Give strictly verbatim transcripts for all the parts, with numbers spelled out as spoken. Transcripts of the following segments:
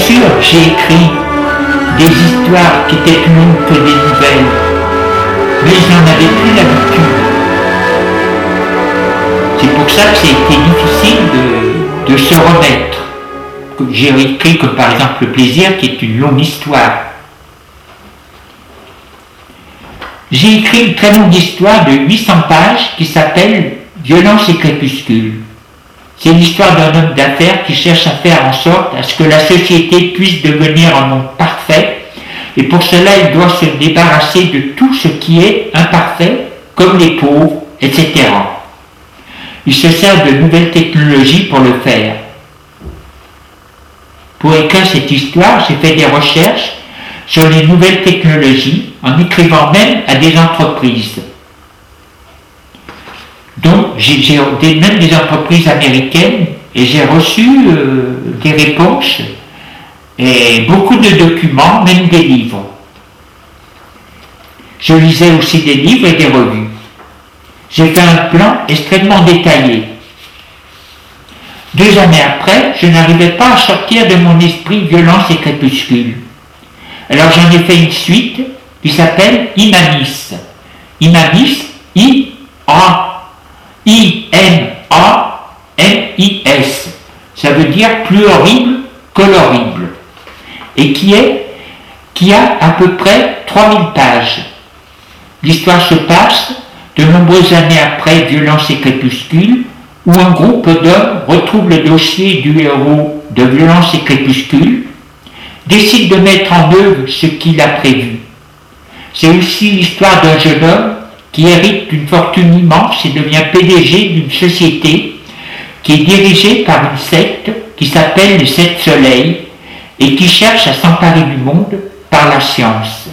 sûr, j'ai écrit des histoires qui étaient plus longues que des nouvelles, mais je n'en avais plus l'habitude. C'est pour ça que ça a été difficile de, de se remettre. J'ai écrit comme par exemple Le Plaisir, qui est une longue histoire. J'ai écrit une très longue histoire de huit cents pages qui s'appelle Violence et crépuscule. C'est l'histoire d'un homme d'affaires qui cherche à faire en sorte à ce que la société puisse devenir un monde parfait, et pour cela il doit se débarrasser de tout ce qui est imparfait, comme les pauvres, et cetera. Il se sert de nouvelles technologies pour le faire. Pour écrire cette histoire, j'ai fait des recherches sur les nouvelles technologies, en écrivant même à des entreprises. Donc, j'ai, j'ai des, même des entreprises américaines, et j'ai reçu euh, des réponses, et beaucoup de documents, même des livres. Je lisais aussi des livres et des revues. J'ai fait un plan extrêmement détaillé. Deux années après, je n'arrivais pas à sortir de mon esprit Violence et crépuscule. Alors j'en ai fait une suite qui s'appelle Imamis. Imamis, I A I M A M I S. Ça veut dire plus horrible que l'horrible. Et qui est, qui a à peu près trois mille pages. L'histoire se passe de nombreuses années après Violence et crépuscule, où un groupe d'hommes retrouve le dossier du héros de Violence et crépuscule, décide de mettre en œuvre ce qu'il a prévu. C'est aussi l'histoire d'un jeune homme qui hérite d'une fortune immense et devient P D G d'une société qui est dirigée par une secte qui s'appelle les Sept Soleils et qui cherche à s'emparer du monde par la science.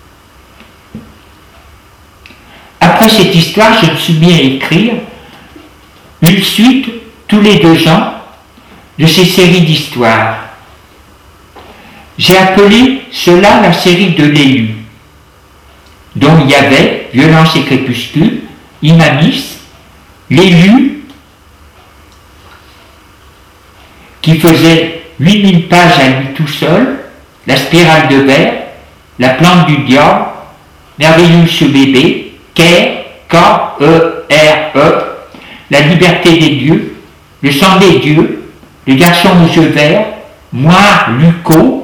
Après cette histoire, je me suis mis à écrire une suite tous les deux ans de ces séries d'histoires. J'ai appelé cela la série de l'élu, dont il y avait Violence et crépuscule, Imamis, l'élu, qui faisait huit mille pages à lui tout seul, la spirale de verre, la plante du diable, Merveilleux ce bébé, K E R E, la liberté des dieux, le sang des dieux, le garçon aux yeux verts, moi, Luco,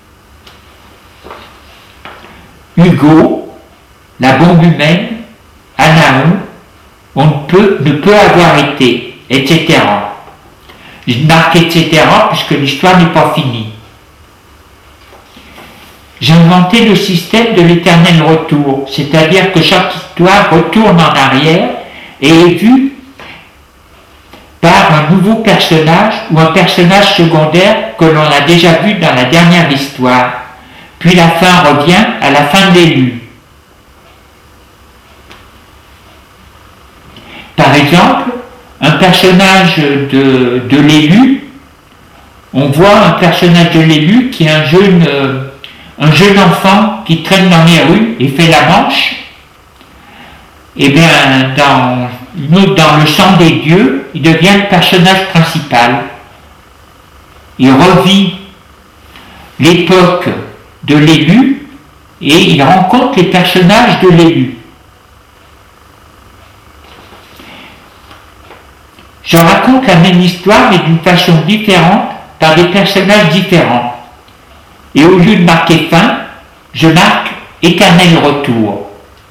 Hugo, la bombe humaine, Anaon, on ne peut, ne peut avoir été, et cetera. Je marque et cetera puisque l'histoire n'est pas finie. J'ai inventé le système de l'éternel retour, c'est-à-dire que chaque histoire retourne en arrière et est vue par un nouveau personnage ou un personnage secondaire que l'on a déjà vu dans la dernière histoire. Puis la fin revient à la fin de l'élu. Par exemple, un personnage de, de l'élu, on voit un personnage de l'élu qui est un jeune, euh, un jeune enfant qui traîne dans les rues et fait la manche. Et bien, dans, une autre, dans Le sang des dieux, il devient le personnage principal. Il revit l'époque de l'élu et il rencontre les personnages de l'élu. Je raconte la même histoire mais d'une façon différente par des personnages différents. Et au lieu de marquer fin, je marque éternel retour.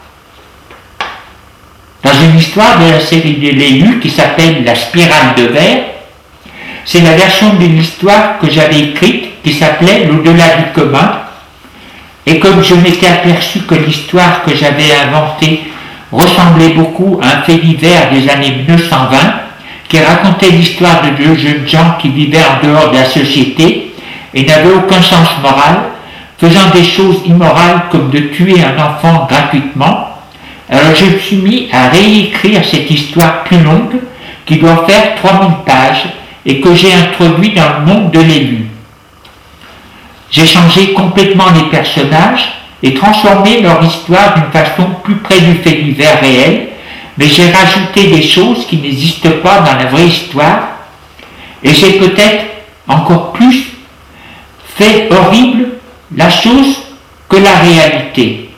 Dans une histoire de la série de l'élu qui s'appelle La spirale de verre, c'est la version d'une histoire que j'avais écrite qui s'appelait L'au-delà du commun. Et comme je m'étais aperçu que l'histoire que j'avais inventée ressemblait beaucoup à un fait divers des années mille neuf cent vingt, qui racontait l'histoire de deux jeunes gens qui vivaient en dehors de la société et n'avaient aucun sens moral, faisant des choses immorales comme de tuer un enfant gratuitement, alors je me suis mis à réécrire cette histoire plus longue qui doit faire trois mille pages et que j'ai introduit dans le monde de l'élu. J'ai changé complètement les personnages et transformé leur histoire d'une façon plus près du fait divers réel, mais j'ai rajouté des choses qui n'existent pas dans la vraie histoire et j'ai peut-être encore plus fait horrible la chose que la réalité.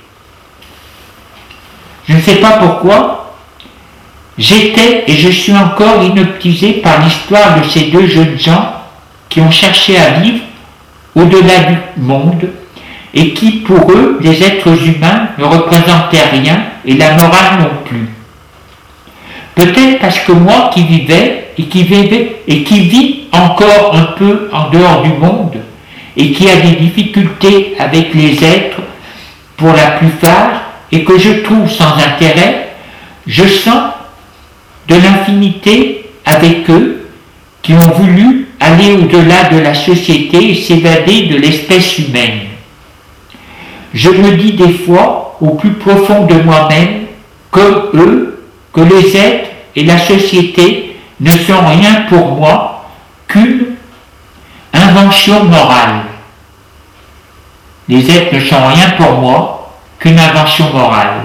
Je ne sais pas pourquoi, j'étais et je suis encore hypnotisé par l'histoire de ces deux jeunes gens qui ont cherché à vivre au-delà du monde et qui, pour eux, les êtres humains ne représentaient rien et la morale non plus. Peut-être parce que moi qui vivais et qui vivais et qui vis encore un peu en dehors du monde et qui a des difficultés avec les êtres pour la plupart et que je trouve sans intérêt, je sens de l'infinité avec eux qui ont voulu aller au-delà de la société et s'évader de l'espèce humaine. Je me dis des fois au plus profond de moi-même que eux, que les êtres et la société ne sont rien pour moi qu'une invention morale. Les êtres ne sont rien pour moi qu'une invention morale.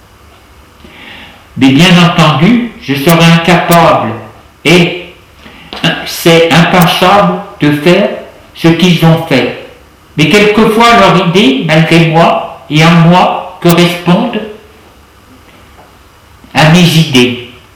Mais bien entendu, je serai incapable et c'est impensable de faire ce qu'ils ont fait. Mais quelquefois leurs idées, malgré moi et en moi, correspondent à mes idées.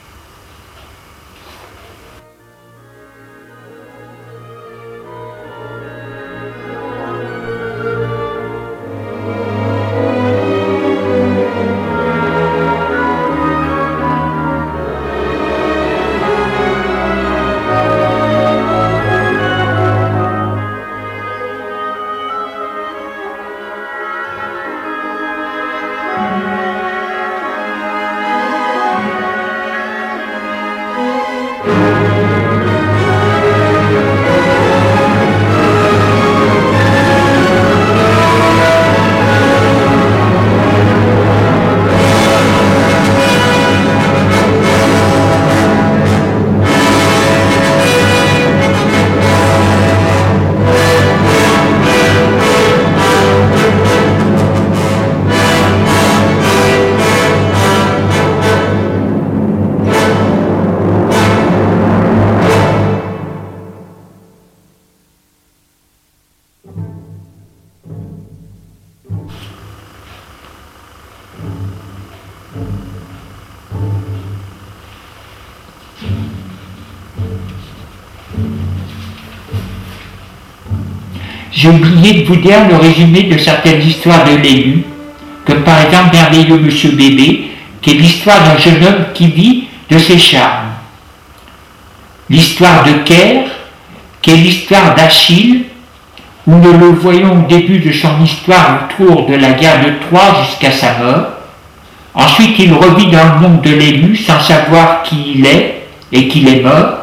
J'ai oublié de vous dire le résumé de certaines histoires de l'élu, comme par exemple Merveilleux Monsieur Bébé, qui est l'histoire d'un jeune homme qui vit de ses charmes. L'histoire de Caire, qui est l'histoire d'Achille, où nous le voyons au début de son histoire autour de la guerre de Troie jusqu'à sa mort. Ensuite, il revit dans le monde de l'élu sans savoir qui il est et qu'il est mort.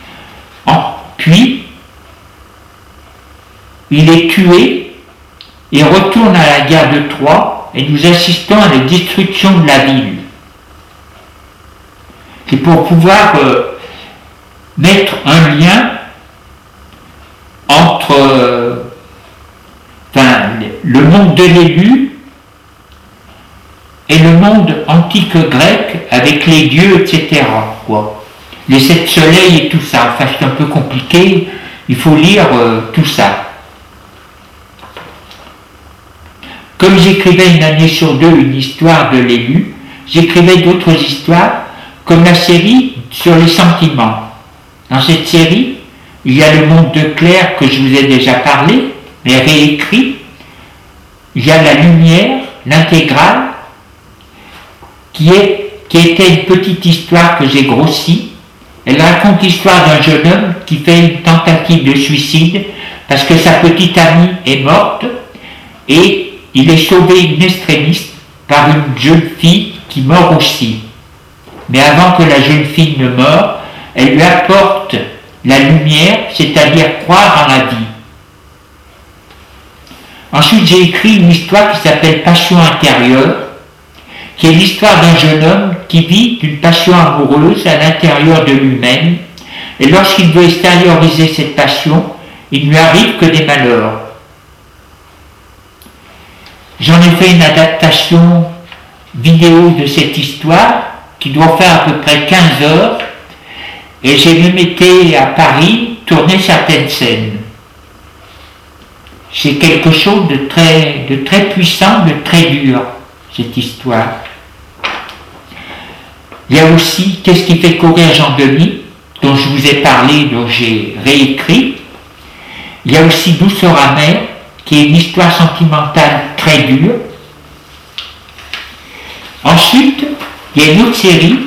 Puis, il est tué et retourne à la guerre de Troie et nous assistons à la destruction de la ville. C'est pour pouvoir euh, mettre un lien entre euh, enfin, le monde de l'élu et le monde antique grec avec les dieux, et cetera. Quoi. Les sept soleils et tout ça. Enfin, c'est un peu compliqué, il faut lire euh, tout ça. Comme j'écrivais une année sur deux une histoire de l'élu, j'écrivais d'autres histoires, comme la série sur les sentiments. Dans cette série, il y a le monde de Claire que je vous ai déjà parlé, mais réécrit. Il y a la lumière, l'intégrale, qui, est, qui était une petite histoire que j'ai grossie. Elle raconte l'histoire d'un jeune homme qui fait une tentative de suicide parce que sa petite amie est morte et il est sauvé in extremis par une jeune fille qui meurt aussi. Mais avant que la jeune fille ne meure, elle lui apporte la lumière, c'est-à-dire croire en la vie. Ensuite, j'ai écrit une histoire qui s'appelle Passion intérieure, qui est l'histoire d'un jeune homme qui vit d'une passion amoureuse à l'intérieur de lui-même, et lorsqu'il veut extérioriser cette passion, il ne lui arrive que des malheurs. J'en ai fait une adaptation vidéo de cette histoire qui doit faire à peu près quinze heures et j'ai même été à Paris tourner certaines scènes. c'est quelque chose de très, de très puissant, de très dur, cette histoire. Il y a aussi Qu'est-ce qui fait courir Jean-Denis, dont je vous ai parlé, dont j'ai réécrit. Il y a aussi Douceur amère, qui est une histoire sentimentale très dure. Ensuite, il y a une autre série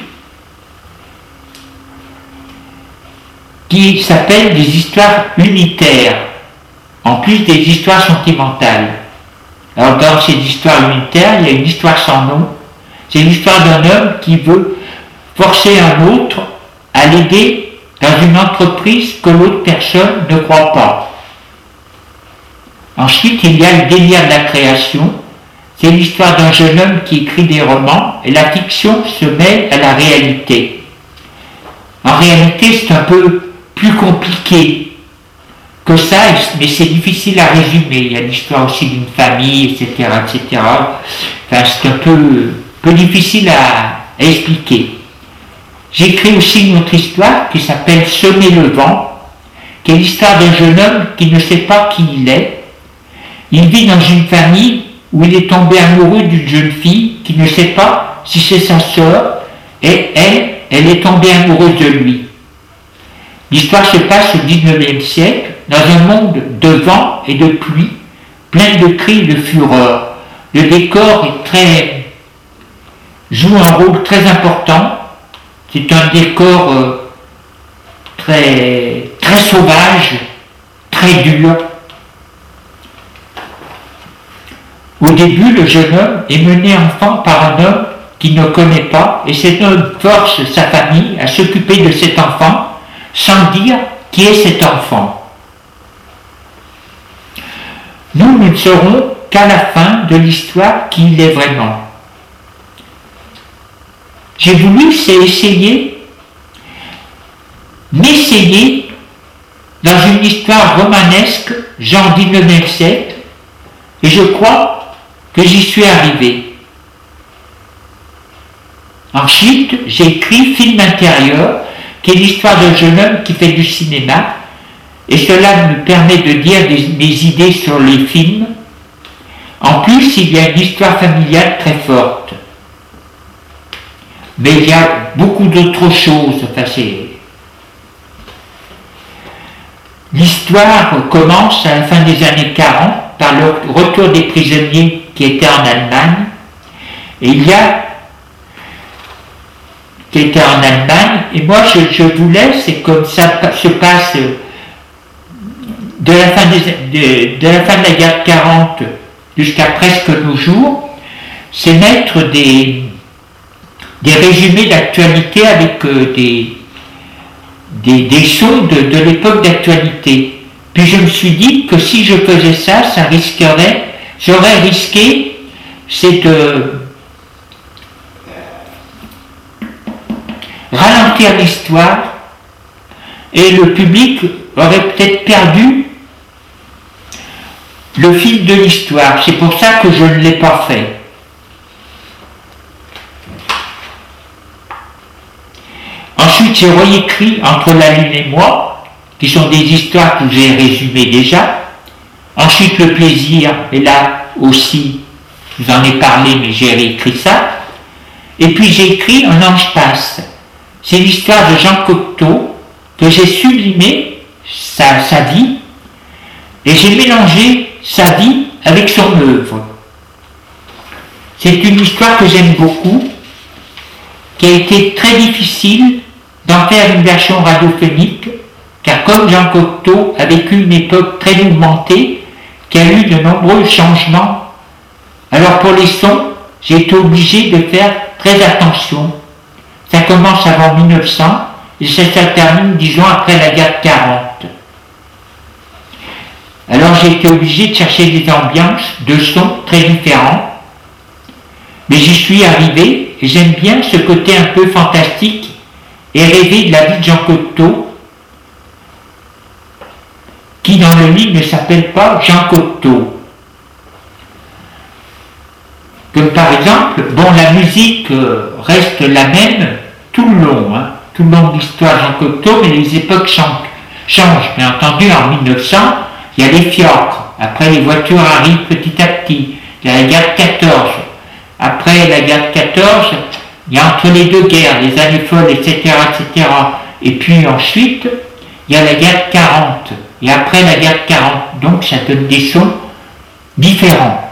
qui s'appelle des histoires unitaires, en plus des histoires sentimentales. Alors dans ces histoires unitaires, il y a une histoire sans nom. C'est l'histoire d'un homme qui veut forcer un autre à l'aider dans une entreprise que l'autre personne ne croit pas. Ensuite, il y a le délire de la création. C'est l'histoire d'un jeune homme qui écrit des romans et la fiction se mêle à la réalité. En réalité, c'est un peu plus compliqué que ça, mais c'est difficile à résumer. Il y a l'histoire aussi d'une famille, et cetera, et cetera. Enfin, c'est un peu, peu difficile à, à expliquer. J'écris aussi une autre histoire qui s'appelle Semer le vent, qui est l'histoire d'un jeune homme qui ne sait pas qui il est. Il vit dans une famille où il est tombé amoureux d'une jeune fille qui ne sait pas si c'est sa sœur, et elle, elle est tombée amoureuse de lui. L'histoire se passe au dix-neuvième siècle, dans un monde de vent et de pluie, plein de cris et de fureur. Le décor est très, joue un rôle très important. C'est un décor euh, très, très sauvage, très dur. Au début, le jeune homme est mené enfant par un homme qu'il ne connaît pas, et cet homme force sa famille à s'occuper de cet enfant sans dire qui est cet enfant. Nous, nous ne saurons qu'à la fin de l'histoire qui il est vraiment. J'ai voulu, c'est essayer, m'essayer dans une histoire romanesque, genre dix-neuvième siècle, et je crois que j'y suis arrivé. Ensuite, j'ai écrit Film intérieur, qui est l'histoire d'un jeune homme qui fait du cinéma, et cela me permet de dire des, mes idées sur les films. En plus, il y a une histoire familiale très forte. Mais il y a beaucoup d'autres choses. Enfin, c'est... L'histoire commence à la fin des années quarante par le retour des prisonniers qui étaient en Allemagne. Et il y a qui était en Allemagne, et moi je, je voulais, c'est comme ça se passe de la fin, des, de, de la fin de la guerre de quarante jusqu'à presque nos jours, c'est mettre des, des résumés d'actualité avec euh, des, des, des sons de, de l'époque d'actualité. Puis je me suis dit que si je faisais ça, ça risquerait, j'aurais risqué, c'est de ralentir l'histoire, et le public aurait peut-être perdu le fil de l'histoire. C'est pour ça que je ne l'ai pas fait. Ensuite, j'ai réécrit Entre la lune et moi, qui sont des histoires que j'ai résumées déjà. Ensuite, Le plaisir, et là aussi, je vous en ai parlé, mais j'ai réécrit ça. Et puis j'ai écrit Un ange passe. C'est l'histoire de Jean Cocteau, que j'ai sublimé sa, sa vie, et j'ai mélangé sa vie avec son œuvre. C'est une histoire que j'aime beaucoup, qui a été très difficile d'en faire une version radiophonique, car comme Jean Cocteau a vécu une époque très mouvementée, qui a eu de nombreux changements, alors pour les sons, j'ai été obligé de faire très attention. Ça commence avant mille neuf cents et ça se termine, disons, après la guerre de quarante. Alors j'ai été obligé de chercher des ambiances de sons très différents, mais j'y suis arrivé et j'aime bien ce côté un peu fantastique et rêver de la vie de Jean Cocteau, qui dans le livre ne s'appelle pas Jean Cocteau. Comme par exemple, bon, la musique euh, reste la même tout le long, hein, tout le long de l'histoire de Jean Cocteau, mais les époques changent. Bien entendu, en mille neuf cents, il y a les fiacres. Après, les voitures arrivent petit à petit. Il y a la guerre de quatorze. Après la guerre de quatorze, il y a entre les deux guerres, les années folles, et cetera, et cetera. Et puis ensuite, il y a la guerre de quarante. Et après la guerre de quarante. Donc, ça donne des sons différents.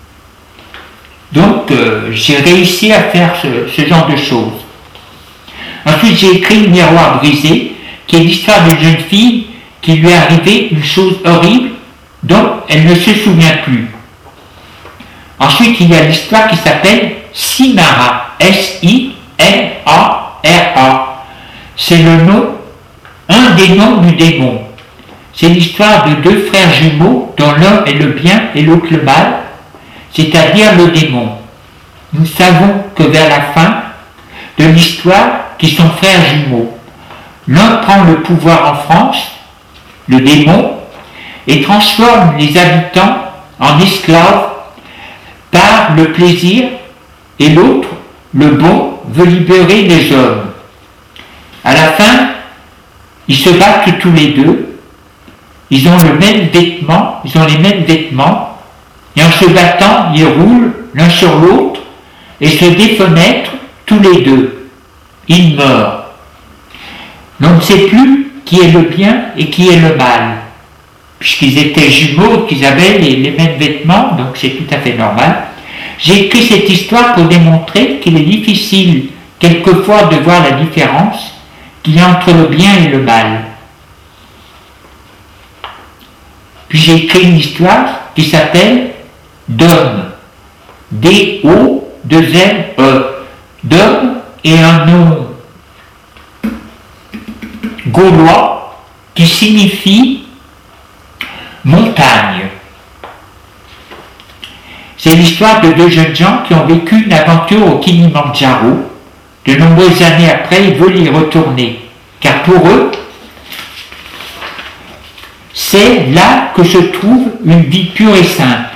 Donc, euh, j'ai réussi à faire ce, ce genre de choses. Ensuite, j'ai écrit Le miroir brisé, qui est l'histoire d'une jeune fille qui lui est arrivée une chose horrible dont elle ne se souvient plus. Ensuite, il y a l'histoire qui s'appelle Simara, S I M A R A. C'est le nom, un des noms du démon. C'est l'histoire de deux frères jumeaux dont l'un est le bien et l'autre le mal, c'est-à-dire le démon. Nous savons que vers la fin de l'histoire, qu'ils sont frères jumeaux. L'un prend le pouvoir en France, le démon, et transforme les habitants en esclaves par le plaisir, et l'autre, le bon, veut libérer les hommes. À la fin, ils se battent tous les deux, ils ont le même vêtement, ils ont les mêmes vêtements, et en se battant, ils roulent l'un sur l'autre et se défenêtrent tous les deux. Ils meurent. On ne sait plus qui est le bien et qui est le mal, puisqu'ils étaient jumeaux, qu'ils avaient les, les mêmes vêtements, donc c'est tout à fait normal. J'ai écrit cette histoire pour démontrer qu'il est difficile quelquefois de voir la différence qu'il y a entre le bien et le mal. Puis j'ai écrit une histoire qui s'appelle Dom, D O deux M E. Dom est un nom gaulois qui signifie montagne. C'est l'histoire de deux jeunes gens qui ont vécu une aventure au Kilimandjaro. De nombreuses années après, ils veulent y retourner, car pour eux, c'est là que se trouve une vie pure et simple.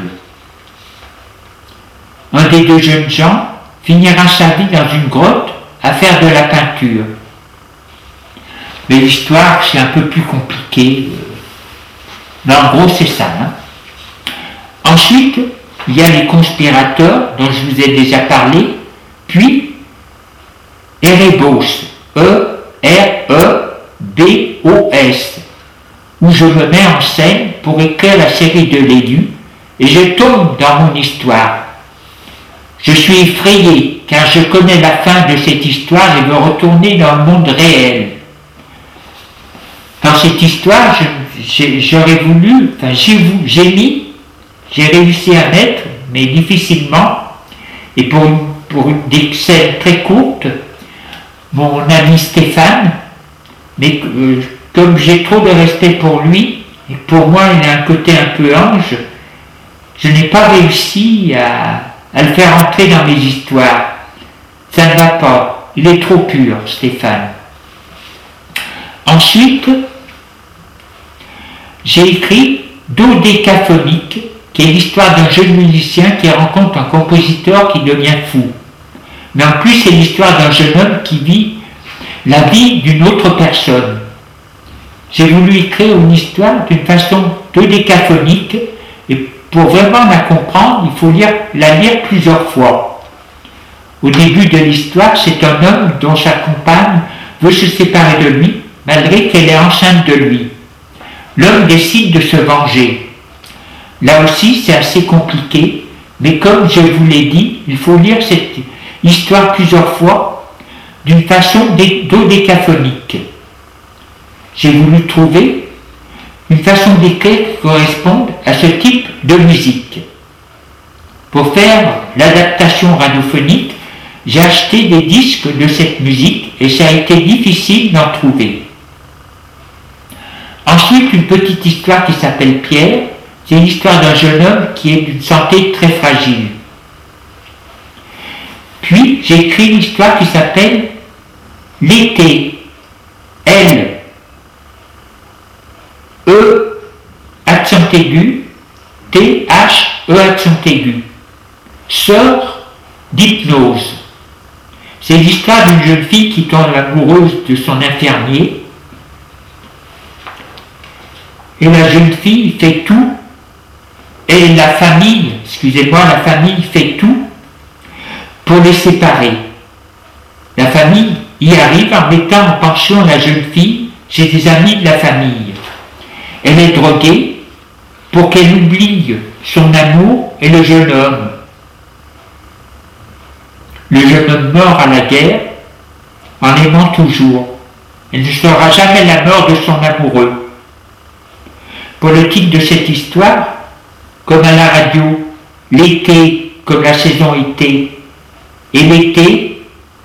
Un des deux jeunes gens finira sa vie dans une grotte à faire de la peinture. Mais l'histoire, c'est un peu plus compliqué. Mais en gros, c'est ça. Hein. Ensuite, il y a les conspirateurs, dont je vous ai déjà parlé, puis Erebos, E R E B O S, où je me mets en scène pour écrire la série de l'élu, et je tombe dans mon histoire. Je suis effrayé, car je connais la fin de cette histoire et veux retourner dans le monde réel. Dans cette histoire, j'aurais voulu, enfin j'ai mis, j'ai réussi à mettre, mais difficilement, et pour, une, pour une, des scènes très courtes, mon ami Stéphane, mais euh, comme j'ai trop de respect pour lui, et pour moi il a un côté un peu ange, je n'ai pas réussi à, à le faire entrer dans mes histoires. Ça ne va pas, il est trop pur, Stéphane. Ensuite, j'ai écrit Dodécaphonique, qui est l'histoire d'un jeune musicien qui rencontre un compositeur qui devient fou. Mais en plus, c'est l'histoire d'un jeune homme qui vit la vie d'une autre personne. J'ai voulu écrire une histoire d'une façon dodécaphonique, et pour vraiment la comprendre, il faut lire, la lire plusieurs fois. Au début de l'histoire, c'est un homme dont sa compagne veut se séparer de lui, malgré qu'elle est enceinte de lui. L'homme décide de se venger. Là aussi, c'est assez compliqué, mais comme je vous l'ai dit, il faut lire cette histoire plusieurs fois d'une façon dodécaphonique. J'ai voulu trouver une façon d'écrire qui corresponde à ce type de musique. Pour faire l'adaptation radiophonique, j'ai acheté des disques de cette musique et ça a été difficile d'en trouver. Ensuite, une petite histoire qui s'appelle Pierre. C'est l'histoire d'un jeune homme qui est d'une santé très fragile. Puis, j'ai écrit une histoire qui s'appelle L'été. L. E. Accent aigu. T. H. E. Accent aigu. Sœur d'hypnose. C'est l'histoire d'une jeune fille qui tombe amoureuse de son infirmier. Et la jeune fille fait tout et la famille, excusez-moi, la famille fait tout pour les séparer. La famille y arrive en mettant en pension la jeune fille chez des amis de la famille. Elle est droguée pour qu'elle oublie son amour et le jeune homme. Le jeune homme mort à la guerre en aimant toujours. Elle ne saura jamais la mort de son amoureux. Pour le titre de cette histoire, comme à la radio, l'été comme la saison été, et l'été,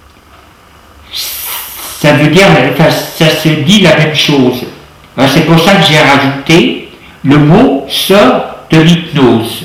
ça veut dire, enfin, ça se dit la même chose. Alors c'est pour ça que j'ai rajouté, le mot sort de l'hypnose.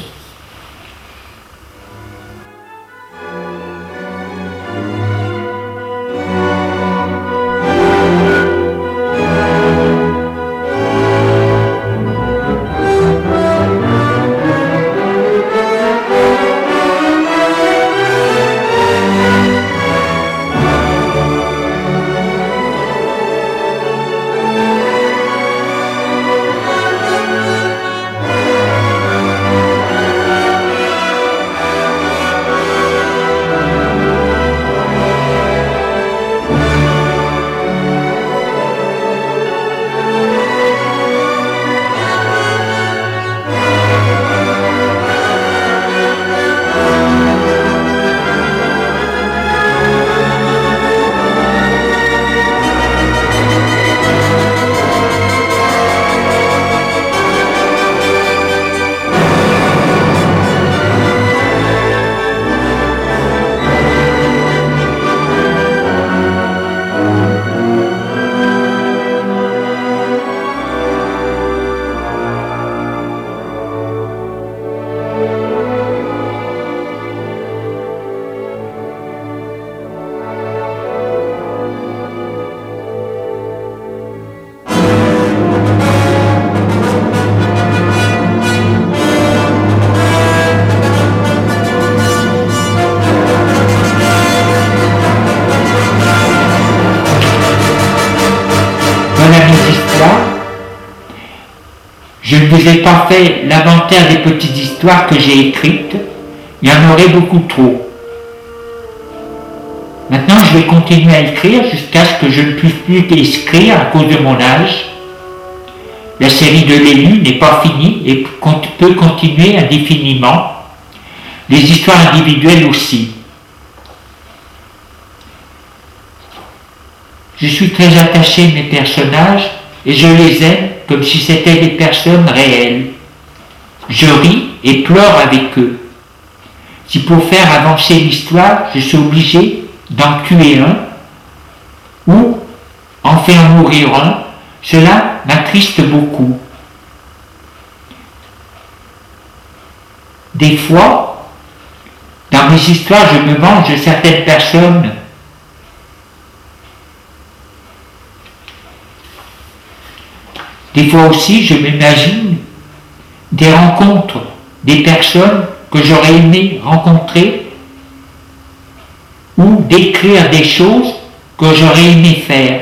Je ne vous ai pas fait l'inventaire des petites histoires que j'ai écrites, il y en aurait beaucoup trop. Maintenant, je vais continuer à écrire jusqu'à ce que je ne puisse plus écrire à cause de mon âge. La série de l'élu n'est pas finie et peut continuer indéfiniment. Les histoires individuelles aussi. Je suis très attaché à mes personnages et je les aime comme si c'était des personnes réelles. Je ris et pleure avec eux. Si pour faire avancer l'histoire, je suis obligé d'en tuer un ou en faire mourir un, cela m'attriste beaucoup. Des fois, dans mes histoires, je me venge de certaines personnes. Des fois aussi, je m'imagine des rencontres, des personnes que j'aurais aimé rencontrer ou d'écrire des choses que j'aurais aimé faire.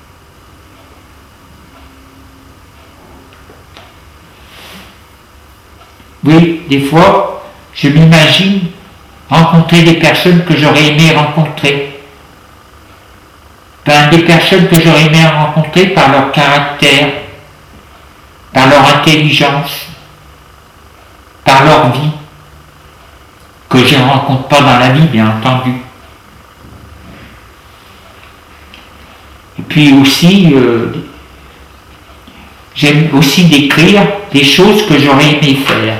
Oui, des fois, je m'imagine rencontrer des personnes que j'aurais aimé rencontrer. Enfin, des personnes que j'aurais aimé rencontrer par leur caractère, par leur intelligence, par leur vie, que je ne rencontre pas dans la vie, bien entendu. Et puis aussi, euh, j'aime aussi décrire des choses que j'aurais aimé faire.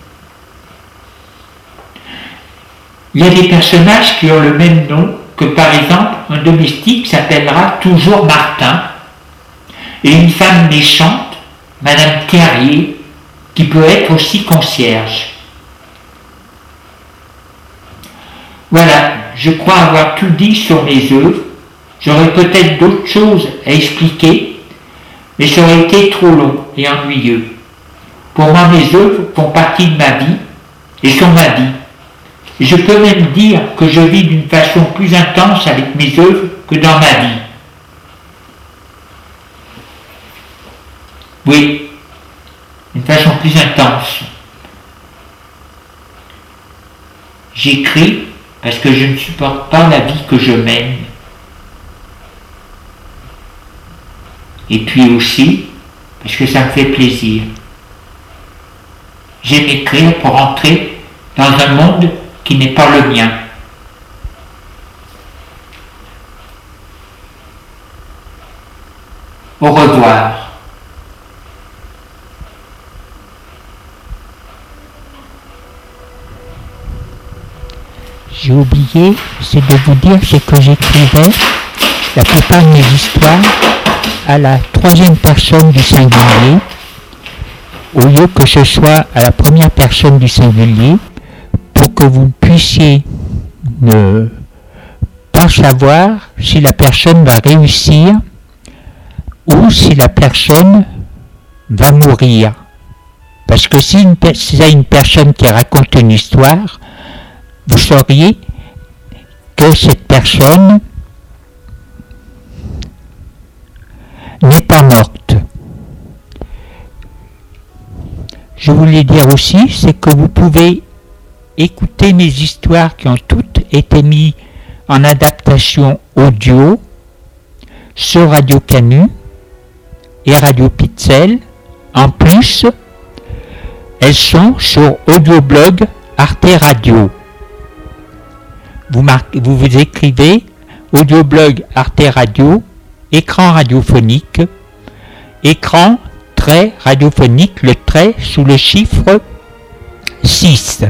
Il y a des personnages qui ont le même nom que, par exemple, un domestique s'appellera toujours Martin, et une femme méchante, Madame Carrier, qui peut être aussi concierge. Voilà, je crois avoir tout dit sur mes œuvres. J'aurais peut-être d'autres choses à expliquer, mais ça aurait été trop long et ennuyeux. Pour moi, mes œuvres font partie de ma vie et sont ma vie. Je peux même dire que je vis d'une façon plus intense avec mes œuvres que dans ma vie. Oui, d'une façon plus intense. J'écris parce que je ne supporte pas la vie que je mène. Et puis aussi parce que ça me fait plaisir. J'aime écrire pour entrer dans un monde qui n'est pas le mien. Au revoir. J'ai oublié, c'est de vous dire, c'est que j'écrivais la plupart de mes histoires à la troisième personne du singulier, au lieu que ce soit à la première personne du singulier, pour que vous puissiez ne pas savoir si la personne va réussir ou si la personne va mourir. Parce que si c'est une personne qui raconte une histoire, vous sauriez que cette personne n'est pas morte. Je voulais dire aussi, c'est que vous pouvez écouter mes histoires qui ont toutes été mises en adaptation audio sur Radio Canu et Radio Pixel. En plus, elles sont sur Audioblog Arte Radio. Vous, marquez, vous vous écrivez Audioblog Arte Radio, écran radiophonique, écran trait radiophonique, le trait sous le chiffre six.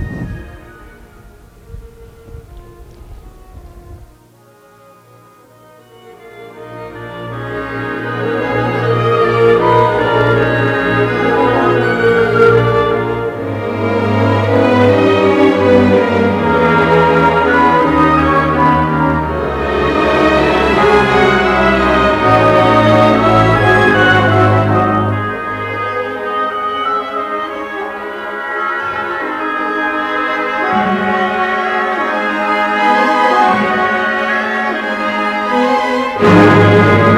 Thank you.